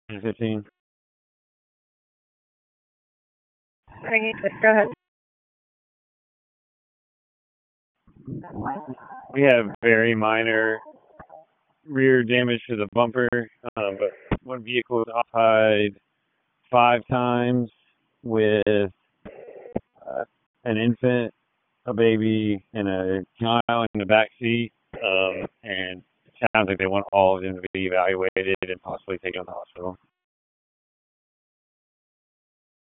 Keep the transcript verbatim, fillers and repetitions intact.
fifteen. Go ahead. We have very minor rear damage to the bumper, um, but one vehicle was off-hide five times with uh, an infant, a baby, and a child in the back seat. Um, and it sounds like they want all of them to be evaluated and possibly taken to the hospital.